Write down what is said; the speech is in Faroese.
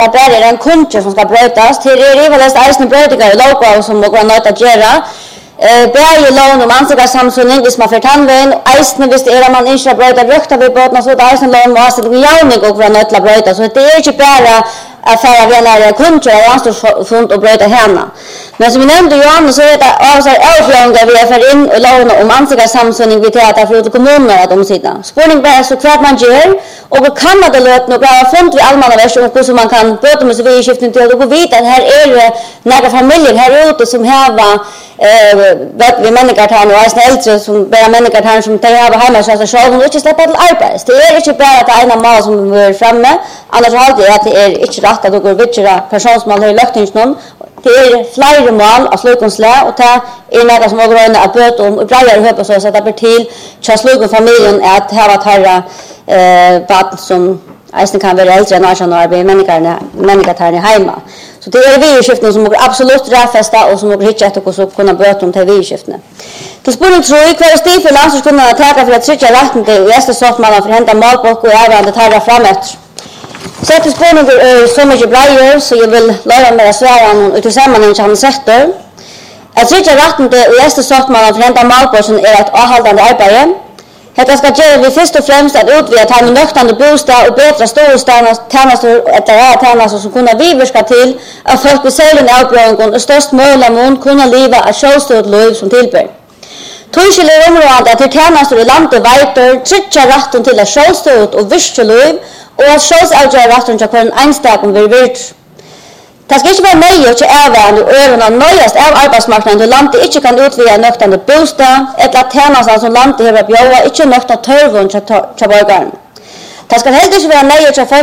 att det är en kunskap som ska brötas. Till det är väl eisen brötiga logo som går något att göra. Bäge lån om ansiktssamsynning hvis man får tannvän, eisen hvis det man inte bröta rökta vid båten så det eisen lån måste det jauning och från att bröta så det är inte bara affärer vänner kunskap och ansvarsfullt och bröta hemma. Men som vi nämnde Johan så är det alltså avgörande vi för in och lån om ansiktssamsynning vid teater för kommuner att de sitter. Spårning bara så klart man gör och kan man det låta några fond vid allmänna version och så man kan prata med sig vid skiften till och vita att här är det några familjer här ute som har vi människor här nu är äldre som bara människor här som tar över hemma så att själva och inte släppa till arbete. Det är inte bara att ena mal som är framme annars har det att det är inte rätt att gå vidare personsmål i löktingen. Det är flera mål av slukonsle och det är något som har gröna att böta om och bredare höpa så att det blir till familjen att ha tarra barn som eisen kan vara äldre än 18 år med människor här hemma. Så det är vi-skiften som absolut rättfästa och som hittar att också kunna böta om till vi-skiften. Till spåren tror jag kvar stig för landsortskunderna att täcka för att trycka rätten till gästesoftmannen för att hämta målbok och även att tarra framåt. Så till spåren så mycket bredare så jag vill lära mig att svära ut i sammanhang som han sätter. Att trycka rätten till gästesoftmannen för att hämta målboken är ett avhållande arbete. Detta ska göra vi först och främst att utvida ta med nöktande bostad och bättre tjänster som kunna viverska till att folk på säljen avbröningen och störst möjliga mån kunna leva ett självstort liv som tillber. Tryggel är området att det tjänster i landet weiter trycka rätten till ett självstort och virke liv och att självsavgöra rätten till en enstaken vid virt. Det ska inte vara nöje till även och öronen nöjast av arbetsmarknaden då landet inte kan utvida nöktande bostad eller att tjänster som landet har att bjöda inte nökta törvån till borgaren. Det ska helt inte vara nöje till folk